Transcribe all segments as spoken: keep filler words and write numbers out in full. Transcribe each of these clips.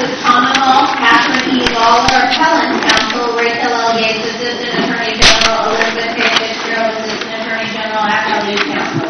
versus Commonwealth, Catherine E. Lawler, Appellant Counsel, Rachel L. Yates, Assistant Attorney General, Elizabeth K. Fitzgerald, Assistant Attorney General, Appellate Counsel.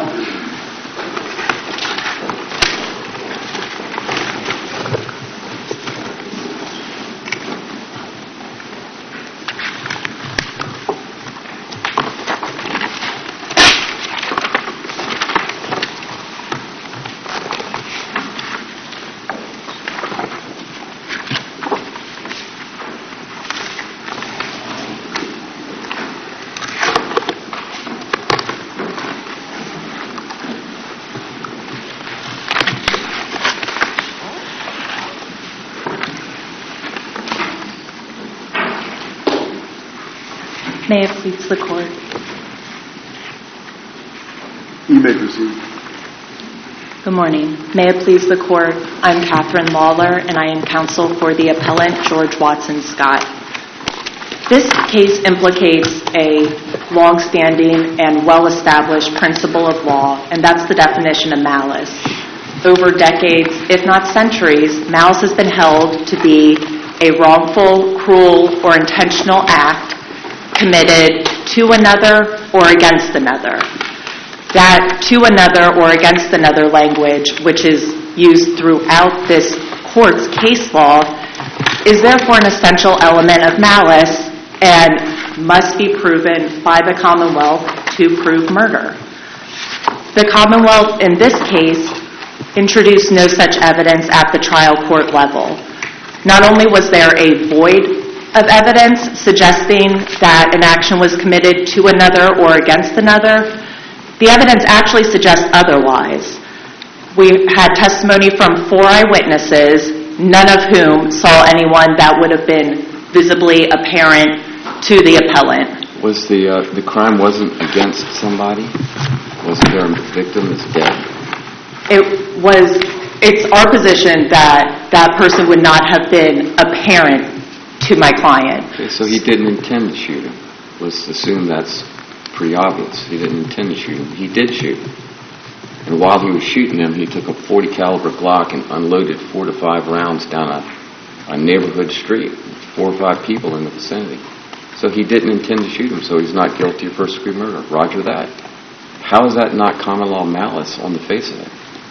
May it please the Court. You may proceed. Good morning. May it please the Court, I'm Catherine Lawler, and I am counsel for the appellant George Watson Scott. This case implicates a long-standing and well-established principle of law, and that's the definition of malice. Over decades, if not centuries, malice has been held to be a wrongful, cruel, or intentional act committed to another or against another. That to another or against another language, which is used throughout this court's case law, is therefore an essential element of malice and must be proven by the Commonwealth to prove murder. The Commonwealth, in this case, introduced no such evidence at the trial court level. Not only was there a void of evidence suggesting that an action was committed to another or against another, the evidence actually suggests otherwise. We had testimony from four eyewitnesses, none of whom saw anyone that would have been visibly apparent to the appellant. Was the uh, the crime wasn't against somebody? Wasn't there a victim that's dead? It was. It's our position that that person would not have been apparent to my client. Okay, so he didn't intend to shoot him. Let's assume that's pretty obvious. He didn't intend to shoot him. He did shoot him. And while he was shooting him, he took a forty caliber Glock and unloaded four to five rounds down a, a neighborhood street. Four or five people in the vicinity. So he didn't intend to shoot him, so he's not guilty of first degree murder. Roger that. How is that not common law malice on the face of it?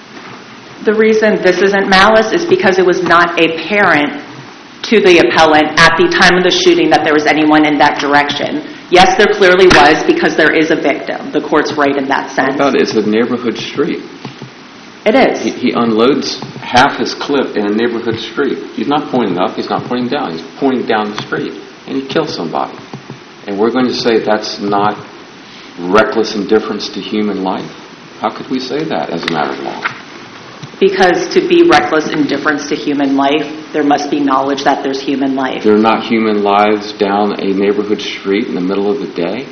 The reason this isn't malice is because it was not apparent to the appellant at the time of the shooting that there was anyone in that direction. Yes, there clearly was, because there is a victim. The court's right in that sense. I thought it's a neighborhood street. It is. He, he unloads half his clip in a neighborhood street. He's not pointing up, he's not pointing down, he's pointing down the street. And he kills somebody. And we're going to say that's not reckless indifference to human life? How could we say that as a matter of law? Because to be reckless indifference to human life, there must be knowledge that there's human life. There are not human lives down a neighborhood street in the middle of the day?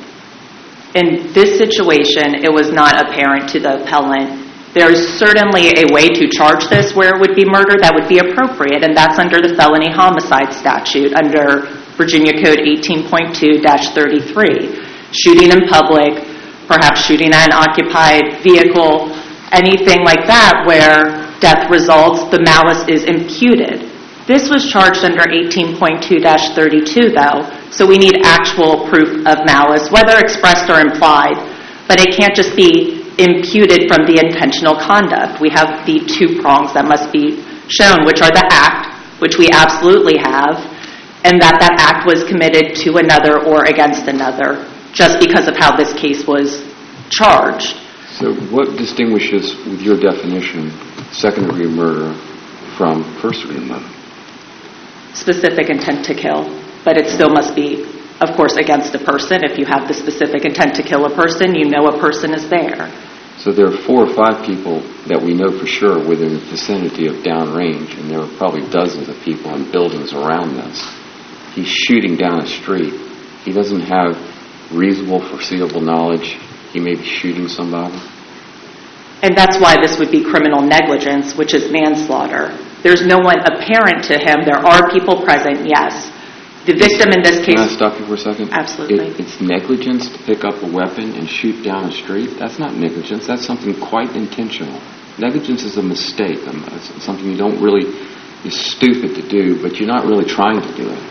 In this situation, it was not apparent to the appellant. There's certainly a way to charge this where it would be murder that would be appropriate, and that's under the felony homicide statute, under Virginia Code eighteen point two dash thirty-three. Shooting in public, perhaps shooting at an occupied vehicle, anything like that where death results, the malice is imputed. This was charged under eighteen point two dash thirty-two, though, so we need actual proof of malice, whether expressed or implied, but it can't just be imputed from the intentional conduct. We have the two prongs that must be shown, which are the act, which we absolutely have, and that that act was committed to another or against another, just because of how this case was charged. So what distinguishes, with your definition, second-degree murder from first-degree murder? Specific intent to kill, but it still must be, of course, against a person. If you have the specific intent to kill a person, you know a person is there. So there are four or five people that we know for sure within the vicinity of downrange, and there are probably dozens of people in buildings around this. He's shooting down a street. He doesn't have reasonable, foreseeable knowledge he may be shooting somebody. And that's why this would be criminal negligence, which is manslaughter. There's no one apparent to him. There are people present, yes. The victim in this case... Can I stop you for a second? Absolutely. It, it's negligence to pick up a weapon and shoot down a street? That's not negligence. That's something quite intentional. Negligence is a mistake, it's something you don't really is stupid to do, but you're not really trying to do it.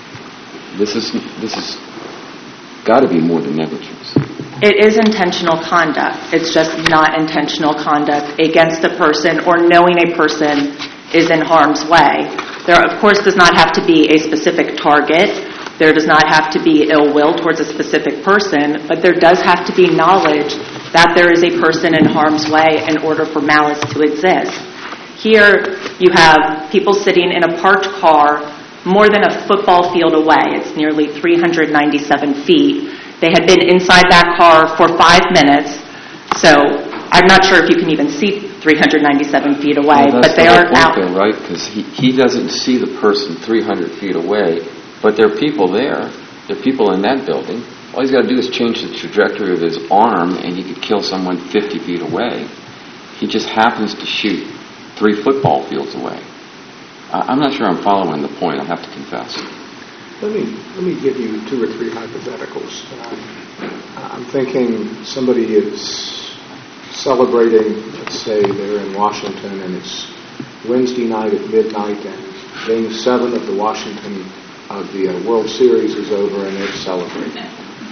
This is this is got to be more than negligence. It is intentional conduct. It's just not intentional conduct against a person or knowing a person is in harm's way. There, of course, does not have to be a specific target. There does not have to be ill will towards a specific person, but there does have to be knowledge that there is a person in harm's way in order for malice to exist. Here, you have people sitting in a parked car more than a football field away. It's nearly three hundred ninety-seven feet. They had been inside that car for five minutes, so I'm not sure if you can even see three hundred ninety-seven feet away, well, but they the are point out. Though, right? Because he, he doesn't see the person three hundred feet away, but there are people there. There are people in that building. All he's got to do is change the trajectory of his arm, and he could kill someone fifty feet away. He just happens to shoot three football fields away. I, I'm not sure I'm following the point, I have to confess. Let me let me give you two or three hypotheticals. I'm, I'm thinking somebody is celebrating, let's say they're in Washington, and it's Wednesday night at midnight, and Game seven of the Washington of the uh, World Series is over, and they're celebrating.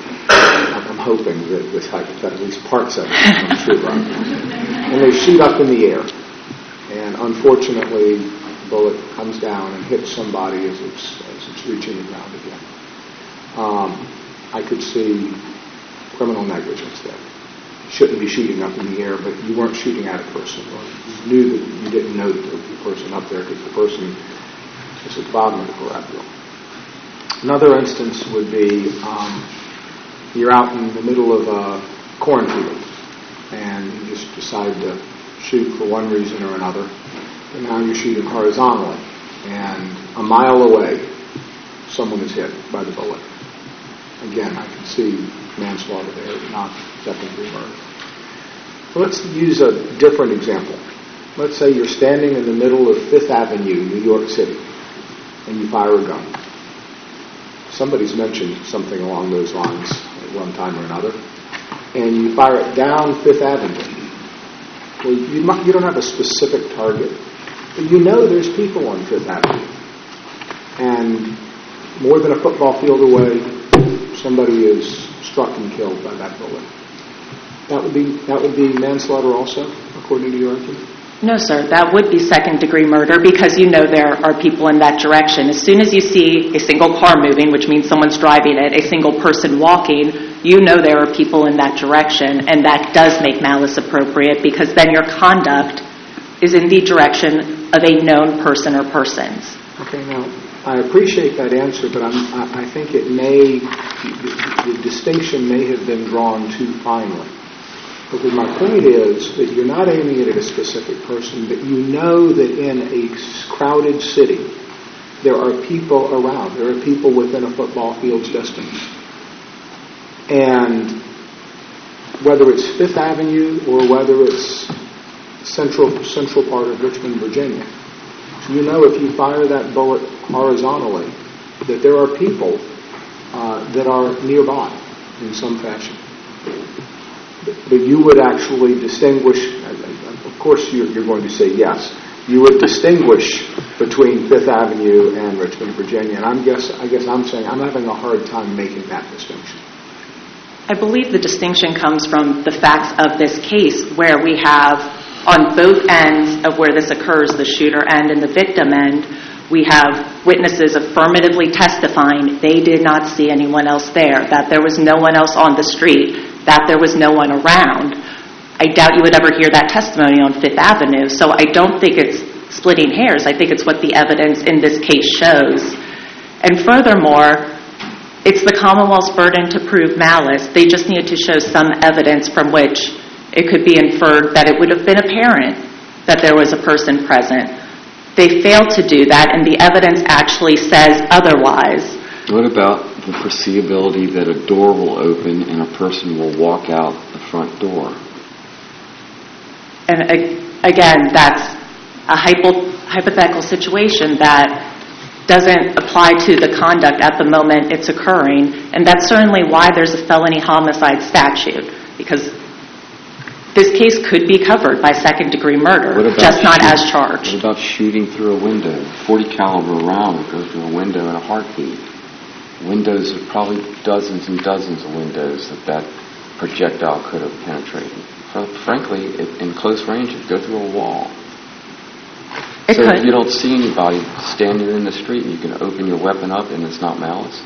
I'm hoping that this hypothetical, at least parts of it, I'm sure, right? And they shoot up in the air, and unfortunately, the bullet comes down and hits somebody as it's as it's reaching the ground again. Um, I could see criminal negligence there. You shouldn't be shooting up in the air, but you weren't shooting at a person, or you knew that you didn't know that there was a person up there because the person is at the bottom of the corral. Another instance would be um, you're out in the middle of a cornfield, and you just decide to shoot for one reason or another, and now you're shooting horizontally, and a mile away, someone is hit by the bullet. Again, I can see manslaughter there, not second-degree murder. So let's use a different example. Let's say you're standing in the middle of Fifth Avenue, New York City, and you fire a gun. Somebody's mentioned something along those lines at one time or another, and you fire it down Fifth Avenue. Well, you, might, you don't have a specific target, but you know there's people on Fifth Avenue, and more than a football field away, somebody is struck and killed by that bullet. That would be that would be manslaughter also, according to your argument? No, sir. That would be second-degree murder because you know there are people in that direction. As soon as you see a single car moving, which means someone's driving it, a single person walking, you know there are people in that direction, and that does make malice appropriate because then your conduct is in the direction of a known person or persons. Okay, now, I appreciate that answer, but I'm, I, I think it may, the, the distinction may have been drawn too finely. Because my point is that you're not aiming it at a specific person, but you know that in a crowded city, there are people around. There are people within a football field's distance. And whether it's Fifth Avenue or whether it's central central part of Richmond, Virginia, you know if you fire that bullet horizontally that there are people uh, that are nearby in some fashion. But you would actually distinguish, of course you're, you're going to say yes, you would distinguish between Fifth Avenue and Richmond, Virginia, and I'm guess, I guess I'm saying I'm having a hard time making that distinction. I believe the distinction comes from the facts of this case where we have on both ends of where this occurs, the shooter end and the victim end, we have witnesses affirmatively testifying they did not see anyone else there, that there was no one else on the street, that there was no one around. I doubt you would ever hear that testimony on Fifth Avenue, so I don't think it's splitting hairs. I think it's what the evidence in this case shows. And furthermore, it's the Commonwealth's burden to prove malice. They just needed to show some evidence from which it could be inferred that it would have been apparent that there was a person present. They failed to do that, and the evidence actually says otherwise. What about the foreseeability that a door will open and a person will walk out the front door? And again, that's a hypo- hypothetical situation that doesn't apply to the conduct at the moment it's occurring, and that's certainly why there's a felony homicide statute, because this case could be covered by second-degree murder, What about just not shoot- as charged. What about shooting through a window? forty caliber round would go through a window in a heartbeat. Windows, are probably dozens and dozens of windows that that projectile could have penetrated. So, frankly, it, in close range, it'd go through a wall. It so could. if you don't see anybody standing in the street and you can open your weapon up and it's not malice?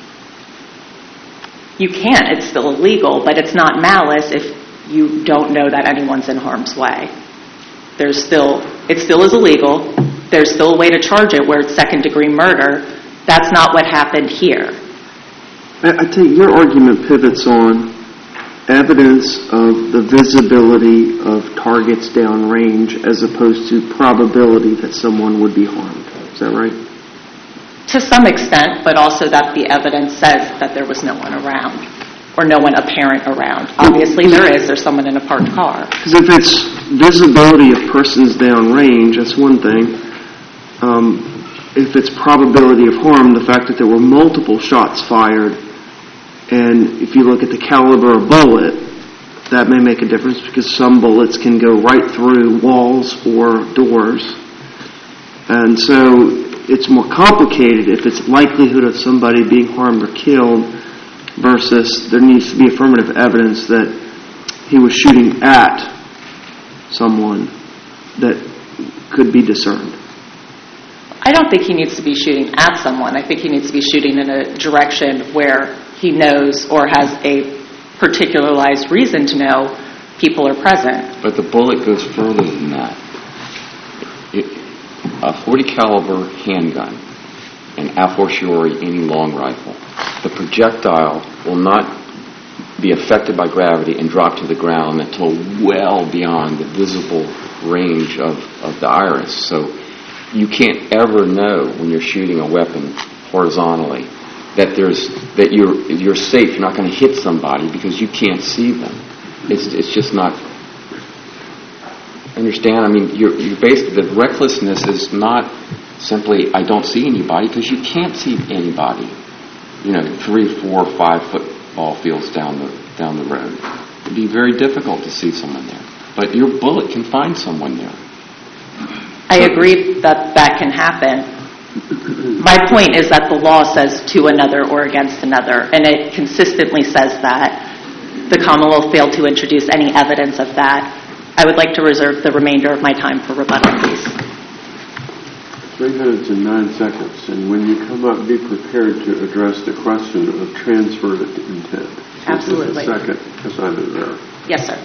You can't. It's still illegal, but it's not malice if you don't know that anyone's in harm's way. There's still, it still is illegal. There's still a way to charge it where it's second-degree murder. That's not what happened here. I, I take your argument pivots on evidence of the visibility of targets downrange as opposed to probability that someone would be harmed. Is that right? To some extent, but also that the evidence says that there was no one around or no one apparent around. Obviously there is. There's someone in a parked car. Because if it's visibility of persons downrange, that's one thing. Um, if it's probability of harm, the fact that there were multiple shots fired, and if you look at the caliber of bullet, that may make a difference because some bullets can go right through walls or doors. And so it's more complicated if it's likelihood of somebody being harmed or killed versus there needs to be affirmative evidence that he was shooting at someone that could be discerned. I don't think he needs to be shooting at someone. I think he needs to be shooting in a direction where he knows or has a particularized reason to know people are present. But the bullet goes further than that. It, a forty caliber handgun, and a fortiori any long rifle, the projectile will not be affected by gravity and drop to the ground until well beyond the visible range of, of the iris. So you can't ever know when you're shooting a weapon horizontally that there's that you're you're safe. You're not going to hit somebody because you can't see them. It's it's just not. Understand? I mean, you're you're basically the recklessness is not simply I don't see anybody because you can't see anybody. You know, three, four, five football fields down the down the road. It'd be very difficult to see someone there. But your bullet can find someone there. I agree that that can happen. My point is that the law says to another or against another, and it consistently says that. The Commonwealth failed to introduce any evidence of that. I would like to reserve the remainder of my time for rebuttal, please. Three minutes and nine seconds. And when you come up, be prepared to address the question of transfer intent. Absolutely. Just a second, because I'm in there. Yes, sir.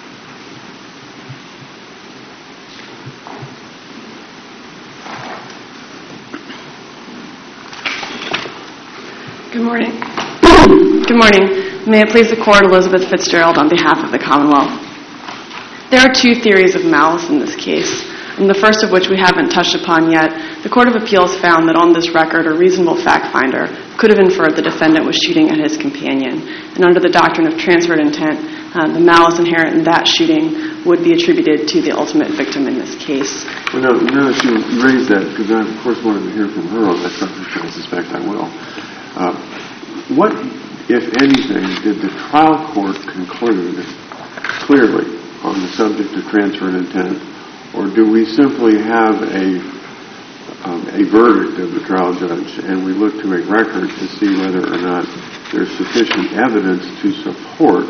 Good morning. Good morning. May it please the Court, Elizabeth Fitzgerald on behalf of the Commonwealth. There are two theories of malice in this case, and the first of which we haven't touched upon yet. The Court of Appeals found that on this record, a reasonable fact finder could have inferred the defendant was shooting at his companion. And under the doctrine of transferred intent, uh, the malice inherent in that shooting would be attributed to the ultimate victim in this case. Well, now, now that you raised that, because I, of course, wanted to hear from her on that subject, I suspect I will. Uh, what, if anything, did the trial court conclude clearly on the subject of transferred intent, or do we simply have a um, a verdict of the trial judge and we look to a record to see whether or not there's sufficient evidence to support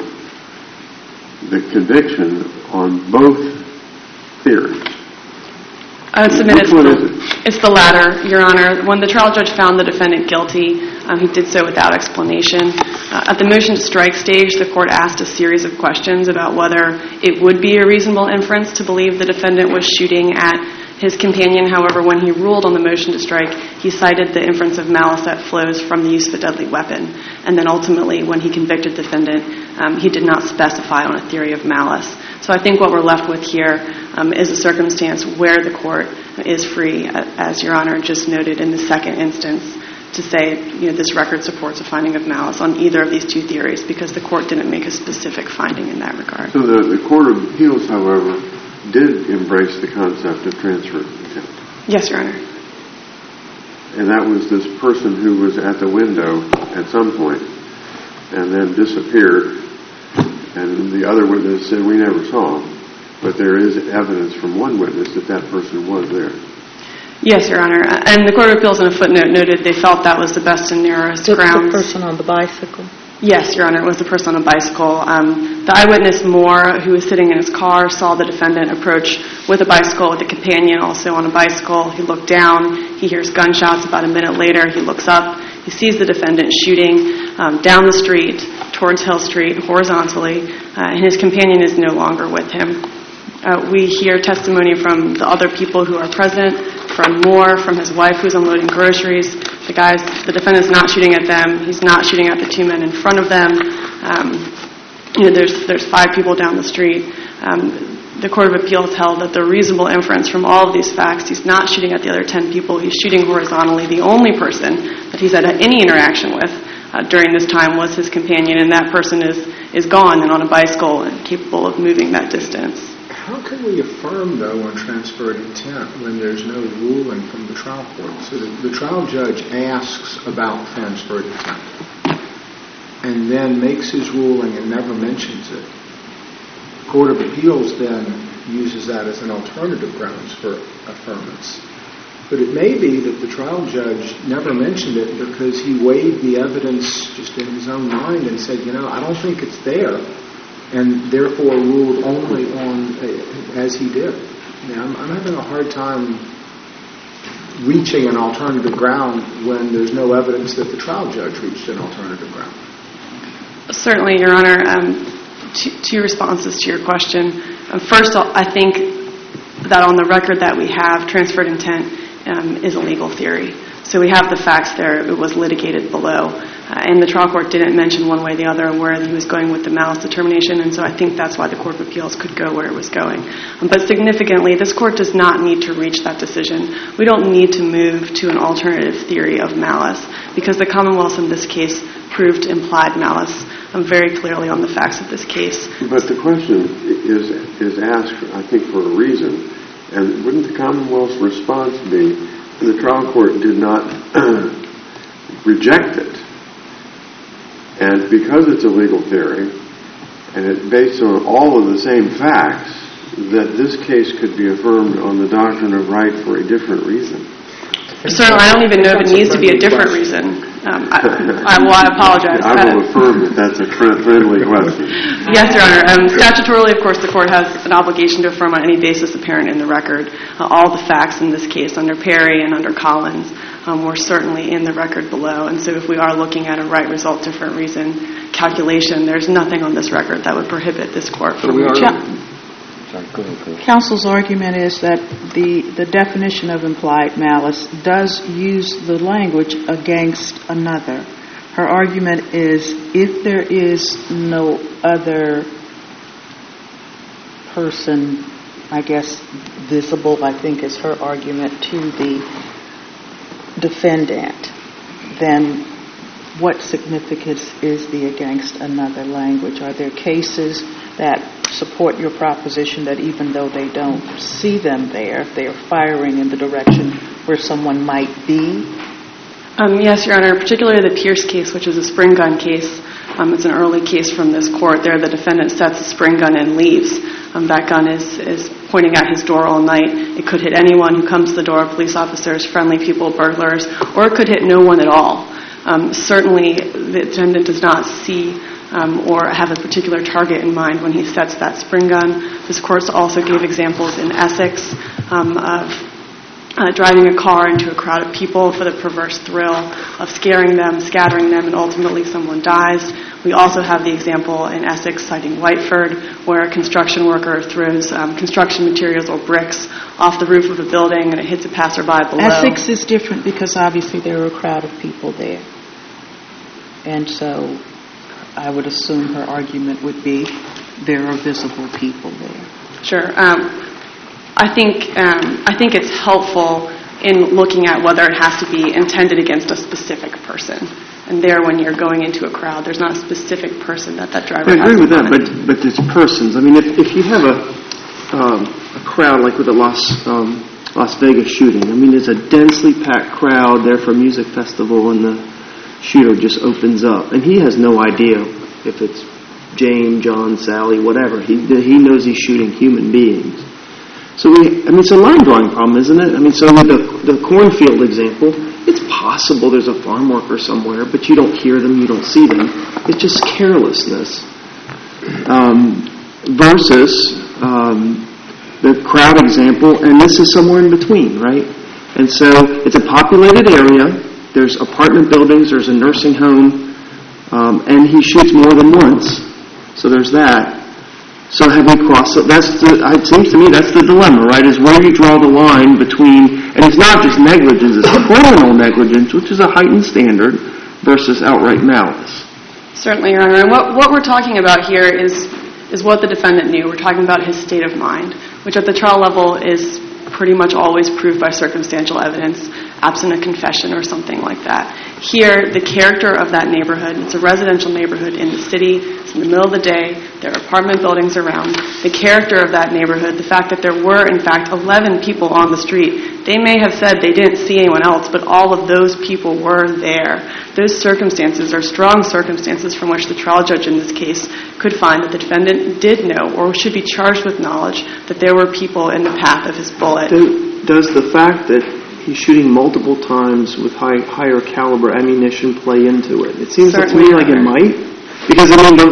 the conviction on both theories? I would submit it's Which one the, is it? it's the latter, Your Honor. When the trial judge found the defendant guilty, um, he did so without explanation. Uh, at the motion to strike stage, the court asked a series of questions about whether it would be a reasonable inference to believe the defendant was shooting at his companion. However, when he ruled on the motion to strike, he cited the inference of malice that flows from the use of a deadly weapon. And then ultimately, when he convicted the defendant, um, he did not specify on a theory of malice. So I think what we're left with here um, is a circumstance where the court is free, as Your Honor just noted in the second instance, to say, you know, this record supports a finding of malice on either of these two theories because the court didn't make a specific finding in that regard. So the, the Court of Appeals, however, did embrace the concept of transfer intent. Yes, Your Honor. And that was this person who was at the window at some point and then disappeared. And the other witness said, we never saw him. but there is evidence from one witness that that person was there. Yes, Your Honor. And the Court of Appeals in a footnote noted they felt that was the best and nearest Just grounds. the person on the bicycle? Yes, Your Honor, it was the person on a bicycle. Um, the eyewitness, Moore, who was sitting in his car, saw the defendant approach with a bicycle with a companion also on a bicycle. He looked down. He hears gunshots. About a minute later, he looks up. He sees the defendant shooting um, down the street towards Hill Street horizontally, uh, and his companion is no longer with him. Uh, we hear testimony from the other people who are present, from Moore, from his wife who's unloading groceries. The guys, the defendant's not shooting at them. He's not shooting at the two men in front of them. Um, you know, there's there's five people down the street. Um, the Court of Appeals held that the reasonable inference from all of these facts, he's not shooting at the other ten people. He's shooting horizontally. The only person that he's had any interaction with uh, during this time was his companion, and that person is is gone and on a bicycle and capable of moving that distance. How can we affirm, though, on transferred intent when there's no ruling from the trial court? So the, the trial judge asks about transferred intent and then makes his ruling and never mentions it. The Court of Appeals then uses that as an alternative grounds for affirmance. But it may be that the trial judge never mentioned it because he weighed the evidence just in his own mind and said, you know, I don't think it's there, and therefore ruled only on uh, as he did. I mean, I'm, I'm having a hard time reaching an alternative ground when there's no evidence that the trial judge reached an alternative ground. Certainly, Your Honor. Um, two, two responses to your question. Um, first, I think that on the record that we have, transferred intent um, is a legal theory. So we have the facts there. It was litigated below. Uh, and the trial court didn't mention one way or the other where he was going with the malice determination, and so I think that's why the Court of Appeals could go where it was going. Um, but significantly, this court does not need to reach that decision. We don't need to move to an alternative theory of malice because the Commonwealth in this case proved implied malice um, very clearly on the facts of this case. But the question is is asked, I think, for a reason. And wouldn't the Commonwealth's response be the trial court did not reject it? And because it's a legal theory, and it's based on all of the same facts, that this case could be affirmed on the doctrine of right for a different reason. Certainly, I don't even know if it needs to be a different reason. Um, I, I, well, I apologize. I will affirm that that's a friendly question. Yes, Your Honor. Um, statutorily, of course, the court has an obligation to affirm on any basis apparent in the record. Uh, all the facts in this case, under Perry and under Collins, um, were certainly in the record below. And so if we are looking at a right result, different reason calculation, there's nothing on this record that would prohibit this court from reaching. Sorry, go ahead, please. Counsel's argument is that the, the definition of implied malice does use the language against another. Her argument is if there is no other person, I guess, visible, I think is her argument, to the defendant, then what significance is the against another language? Are there cases that support your proposition that even though they don't see them there, if they are firing in the direction where someone might be? Um, yes, Your Honor, particularly the Pierce case, which is a spring gun case. Um, it's an early case from this court. There, the defendant sets a spring gun and leaves. Um, that gun is, is pointing at his door all night. It could hit anyone who comes to the door, police officers, friendly people, burglars, or it could hit no one at all. Um, certainly, the defendant does not see um, or have a particular target in mind when he sets that spring gun. This court also gave examples in Essex um, of uh, driving a car into a crowd of people for the perverse thrill of scaring them, scattering them, and ultimately someone dies. We also have the example in Essex citing Whiteford, where a construction worker throws um, construction materials or bricks off the roof of a building and it hits a passerby below. Essex is different because obviously there are a crowd of people there. And so I would assume her argument would be there are visible people there. Sure. Um, I think um, I think it's helpful in looking at whether it has to be intended against a specific person. And there, when you're going into a crowd, there's not a specific person that that driver I has agree with that, in mind. but but there's persons. I mean, if if you have a um, a crowd like with the Las um, Las Vegas shooting, I mean, there's a densely packed crowd there for a music festival, and the shooter just opens up, and he has no idea if it's Jane, John, Sally, whatever. He he knows he's shooting human beings. So we, I mean, it's a line drawing problem, isn't it? I mean, so with the the cornfield example, it's possible there's a farm worker somewhere, but you don't hear them, you don't see them. It's just carelessness. Um, versus um, the crowd example, and this is somewhere in between, right? And so it's a populated area. There's apartment buildings. There's a nursing home, um, and he shoots more than once. So there's that. So have we crossed? That's the, it seems to me that's the dilemma, right? Is where you draw the line between, and it's not just negligence; it's criminal negligence, which is a heightened standard, versus outright malice. Certainly, Your Honor. And what what we're talking about here is is what the defendant knew. We're talking about his state of mind, which at the trial level is pretty much always proved by circumstantial evidence, absent a confession or something like that. Here, the character of that neighborhood, it's a residential neighborhood in the city, it's in the middle of the day, there are apartment buildings around. The character of that neighborhood, the fact that there were, in fact, eleven people on the street, they may have said they didn't see anyone else, but all of those people were there. Those circumstances are strong circumstances from which the trial judge in this case could find that the defendant did know or should be charged with knowledge that there were people in the path of his bullet. Does the fact that he's shooting multiple times with high, higher caliber ammunition play into it? It seems to me like it might. Because, I mean, the,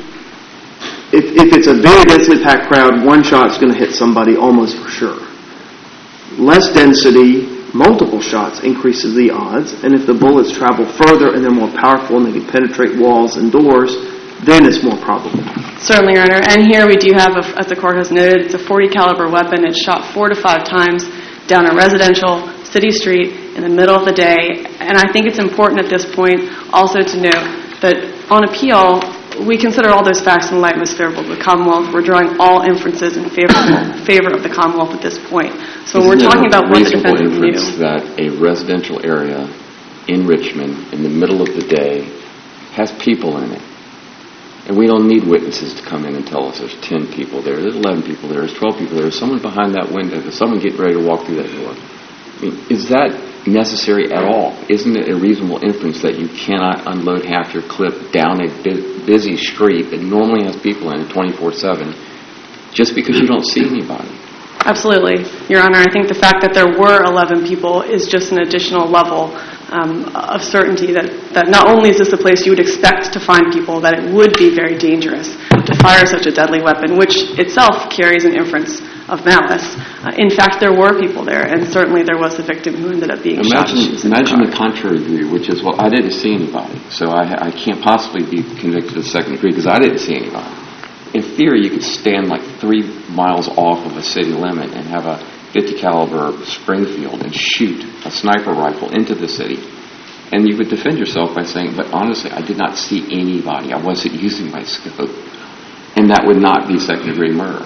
if, if it's a very densely packed crowd, one shot's going to hit somebody almost for sure. Less density, multiple shots increases the odds, and if the bullets travel further and they're more powerful and they can penetrate walls and doors, then it's more probable. Certainly, Your Honor. And here we do have, a, as the court has noted, it's a forty caliber weapon. It's shot four to five times down a residential city street in the middle of the day. And I think it's important at this point also to note that on appeal, we consider all those facts in light most favorable to the Commonwealth. We're drawing all inferences in favor, favor of the Commonwealth at this point. So when we're talking about what the defendant knew. Isn't that a residential area in Richmond in the middle of the day has people in it? And we don't need witnesses to come in and tell us there's ten people there, there's eleven people there, there's twelve people there, there's someone behind that window, there's someone getting ready to walk through that door. I mean, is that necessary at all? Isn't it a reasonable inference that you cannot unload half your clip down a bu- busy street that normally has people in it twenty-four seven just because you don't see anybody? Absolutely, Your Honor. I think the fact that there were eleven people is just an additional level um, of certainty that, that not only is this a place you would expect to find people, that it would be very dangerous to fire such a deadly weapon, which itself carries an inference of malice. Uh, in fact, there were people there, and certainly there was a victim who ended up being imagine, shot. Imagine the contrary view, which is, well, I didn't see anybody, so I, I can't possibly be convicted of second degree because I didn't see anybody. In theory, you could stand like three miles off of a city limit and have a fifty caliber Springfield and shoot a sniper rifle into the city. And you would defend yourself by saying, but honestly, I did not see anybody. I wasn't using my scope. And that would not be second degree murder.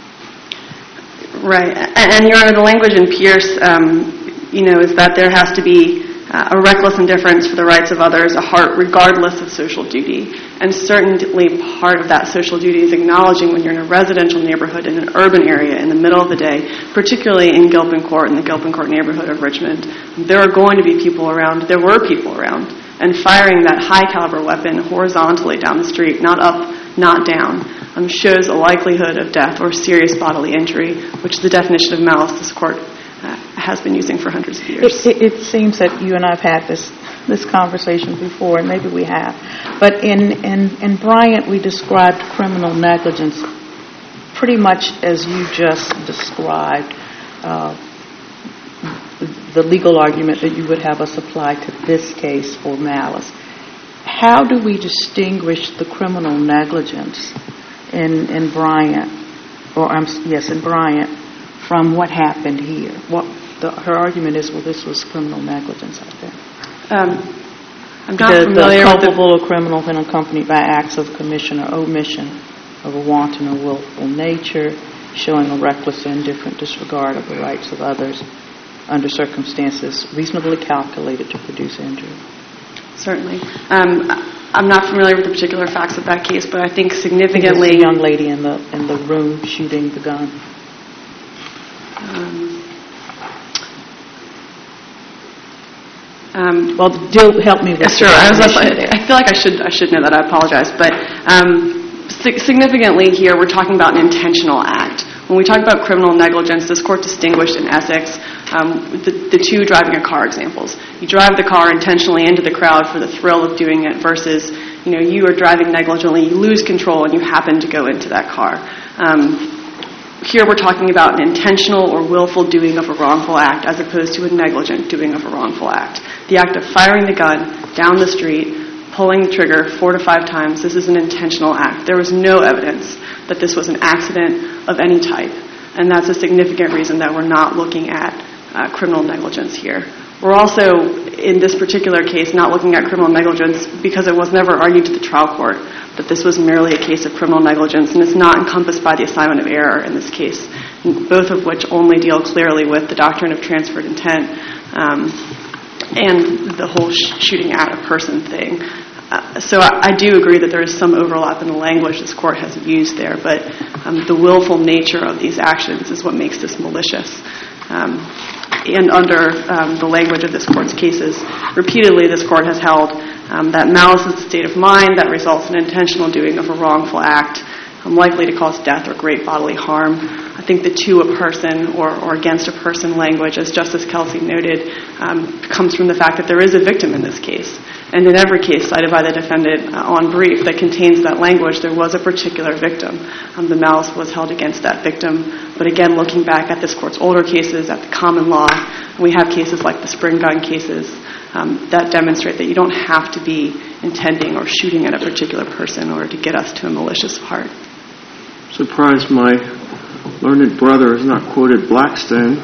Right. And, and Your Honor, the language in Pierce, um, you know, is that there has to be uh, a reckless indifference for the rights of others, a heart regardless of social duty. And certainly part of that social duty is acknowledging when you're in a residential neighborhood in an urban area in the middle of the day, particularly in Gilpin Court, in the Gilpin Court neighborhood of Richmond, there are going to be people around. There were people around. And firing that high-caliber weapon horizontally down the street, not up, not down, um, shows a likelihood of death or serious bodily injury, which is the definition of malice this Court uh, has been using for hundreds of years. It, it, it seems that you and I have had this this conversation before, and maybe we have. But in, in, in Bryant, we described criminal negligence pretty much as you just described uh, the legal argument that you would have us apply to this case for malice. How do we distinguish the criminal negligence in, in Bryant, or um, yes, in Bryant, from what happened here? What the, her argument is, well, this was criminal negligence, I think. Um, I'm not the, familiar the with culpable or criminal when accompanied by acts of commission or omission of a wanton or willful nature, showing a reckless or indifferent disregard of the rights of others under circumstances reasonably calculated to produce injury. Certainly. Um, I'm not familiar with the particular facts of that case, but I think significantly... The young lady in the in the room shooting the gun. Um, Um, well, do help me with sure. I, was, I, there. I feel like I should I should know that. I apologize, but um, sig- significantly here, we're talking about an intentional act. When we talk about criminal negligence, this court distinguished in Essex um, the, the two driving a car examples. You drive the car intentionally into the crowd for the thrill of doing it versus, you know, you are driving negligently, you lose control, and you happen to go into that car. Um, here we're talking about an intentional or willful doing of a wrongful act as opposed to a negligent doing of a wrongful act. The act of firing the gun down the street, pulling the trigger four to five times, this is an intentional act. There was no evidence that this was an accident of any type, and that's a significant reason that we're not looking at uh, criminal negligence here. We're also, in this particular case, not looking at criminal negligence because it was never argued to the trial court that this was merely a case of criminal negligence, and it's not encompassed by the assignment of error in this case, both of which only deal clearly with the doctrine of transferred intent um, and the whole sh- shooting at a person thing. Uh, so I, I do agree that there is some overlap in the language this court has used there, but um, the willful nature of these actions is what makes this malicious. Um, and under um, the language of this court's cases, repeatedly this court has held um, that malice is a state of mind that results in intentional doing of a wrongful act, um, likely to cause death or great bodily harm. I think the to a person or, or against a person language, as Justice Kelsey noted, um, comes from the fact that there is a victim in this case. And in every case cited by the defendant uh, on brief that contains that language, there was a particular victim. Um, the malice was held against that victim. But again, looking back at this court's older cases, at the common law, we have cases like the spring gun cases um, that demonstrate that you don't have to be intending or shooting at a particular person in order to get us to a malicious heart. Surprised my learned brother has not quoted Blackstone,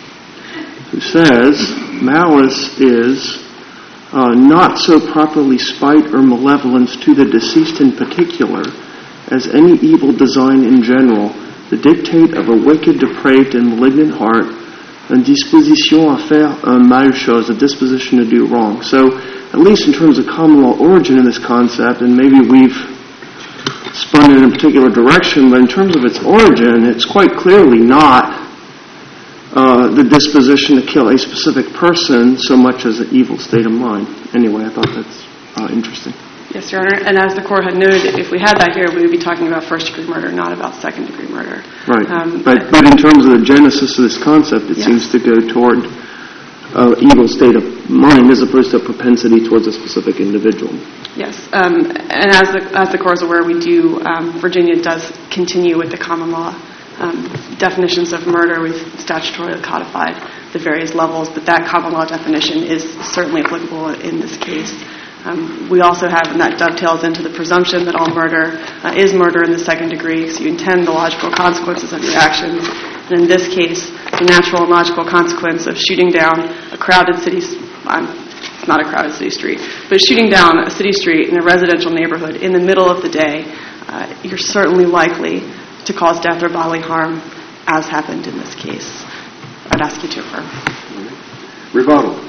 who says, malice is uh, not so properly spite or malevolence to the deceased in particular as any evil design in general, the dictate of a wicked, depraved, and malignant heart, une disposition à faire un mal chose, a disposition to do wrong. So, at least in terms of common law origin in this concept, and maybe we've spun it in a particular direction, but in terms of its origin, it's quite clearly not uh, the disposition to kill a specific person so much as an evil state of mind. Anyway, I thought that's uh, interesting. Yes, Your Honor. And as the court had noted, if we had that here, we would be talking about first-degree murder, not about second-degree murder. Right. Um, but, but in terms of the genesis of this concept, it yes. seems to go toward an uh, evil state of mind as opposed to a propensity towards a specific individual. Yes. Um, and as the, as the court is aware, we do, um, Virginia does continue with the common law um, definitions of murder. We've statutorily codified the various levels, but that common law definition is certainly applicable in this case. Um, we also have, and that dovetails into the presumption that all murder uh, is murder in the second degree, because you intend the logical consequences of your actions. And in this case, the natural and logical consequence of shooting down a crowded city, um, it's not a crowded city street, but shooting down a city street in a residential neighborhood in the middle of the day, uh, you're certainly likely to cause death or bodily harm, as happened in this case. I'd ask you to affirm. Rebuttal.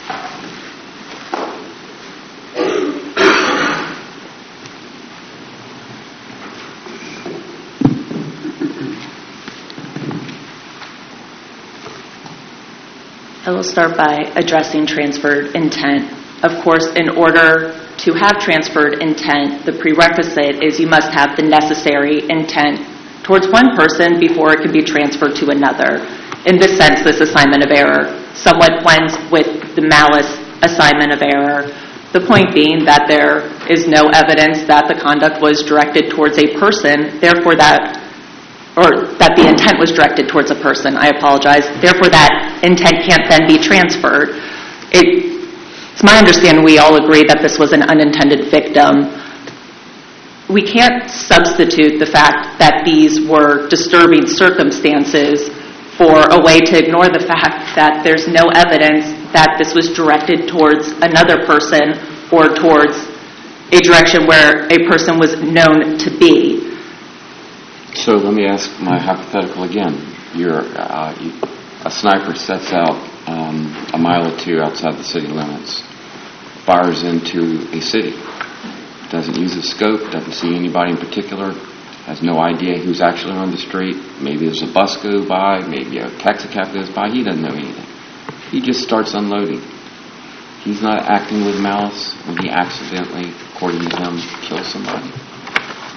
I will start by addressing transferred intent. Of course, in order to have transferred intent, the prerequisite is you must have the necessary intent towards one person before it can be transferred to another. In this sense, this assignment of error somewhat blends with the malice assignment of error, the point being that there is no evidence that the conduct was directed towards a person, therefore that or that the intent was directed towards a person, I apologize. Therefore, that intent can't then be transferred. It, it's my understanding we all agree that this was an unintended victim. We can't substitute the fact that these were disturbing circumstances for a way to ignore the fact that there's no evidence that this was directed towards another person or towards a direction where a person was known to be. So let me ask my hypothetical again. You're, uh, you, a sniper sets out um, a mile or two outside the city limits, fires into a city, doesn't use a scope, doesn't see anybody in particular, has no idea who's actually on the street. Maybe there's a bus go by, maybe a taxi cab goes by. He doesn't know anything. He just starts unloading. He's not acting with malice when he accidentally, according to him, kills somebody.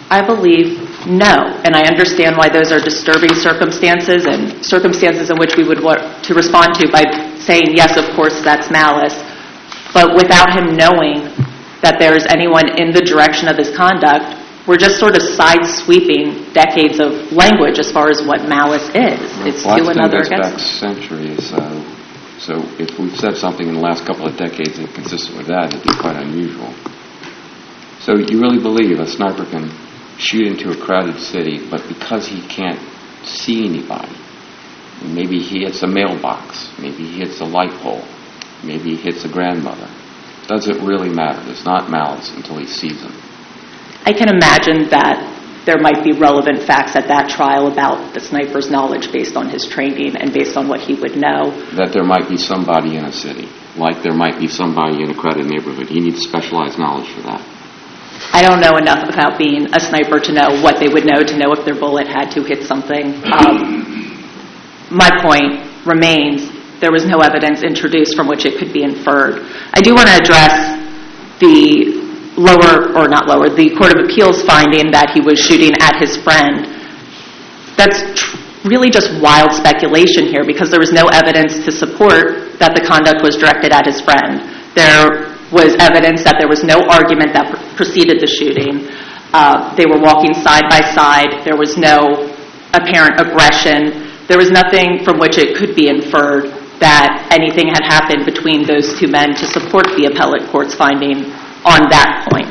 I believe no, and I understand why those are disturbing circumstances and circumstances in which we would want to respond to by saying, yes, of course, that's malice, but without him knowing that there's anyone in the direction of his conduct, we're just sort of side-sweeping decades of language as far as what malice is. It's you and other goes back against. centuries, so, so if we've said something in the last couple of decades that's consistent with that, it'd be quite unusual. So you really believe a sniper can shoot into a crowded city, but because he can't see anybody, maybe he hits a mailbox, maybe he hits a light pole, maybe he hits a grandmother, does it really matter? It's not malice until he sees them. I can imagine that there might be relevant facts at that trial about the sniper's knowledge based on his training and based on what he would know. That there might be somebody in a city, like there might be somebody in a crowded neighborhood. He needs specialized knowledge for that. I don't know enough about being a sniper to know what they would know, to know if their bullet had to hit something. Um, my point remains, there was no evidence introduced from which it could be inferred. I do want to address the lower, or not lower, the Court of Appeals finding that he was shooting at his friend. That's tr- really just wild speculation here because there was no evidence to support that the conduct was directed at his friend. There was evidence that there was no argument that pr- preceded the shooting. Uh, they were walking side by side. There was no apparent aggression. There was nothing from which it could be inferred that anything had happened between those two men to support the appellate court's finding on that point.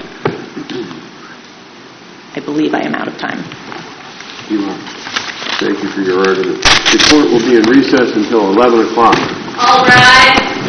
I believe I am out of time. You are. Thank you for your argument. The court will be in recess until eleven o'clock. All rise.